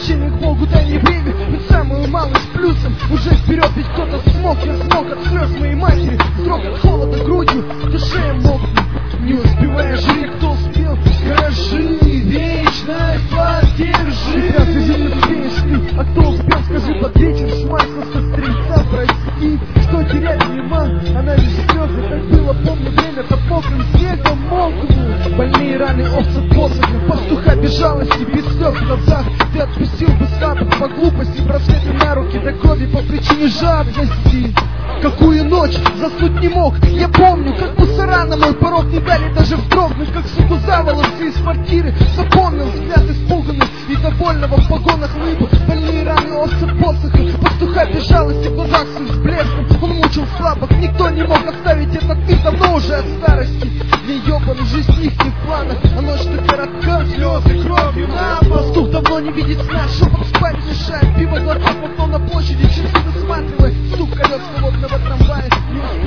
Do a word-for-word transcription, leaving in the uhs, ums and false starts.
Возвращение к Богу, дай мне время, ведь самую малость плюсом. Уже вперед, ведь кто-то смог, я смог от слез моей матери. Строг от холода грудью, в душе я мокну. Не успевая жить, кто успел, скажи, вечность поддержи. Разве же не успеешь ты, а кто успел, скажи, под вечер шмайся со стрельца, прости, что терять нема, она лишь слезы, так было, помню, время под мокрым снегом мокну. Больные раны овца посохом, пастуха без жалости, без слез в глазах. Ты отпустил бы сапог по глупости, браслеты на руки до крови по причине жадности. Какую ночь заснуть не мог, я помню, как мусора на мой порог не дали даже вздрогнуть, как суку за волосы из квартиры. Запомнил взгляд испуганный и довольного в погонах лыбу. Больные раны овца посохом, пастуха без жалости в глазах с блеском. Он мучил слабых, никто не мог оставить этот мир давно уже от старости. Мне ебаный жизнь их не в планах, а ночь-то коротка, слезы кровью на пол. Пастух давно не видит сна, шепот спать мешает. Пиво глоток в окно на площади, часы досматривает. Стук колес холодного трамвая, не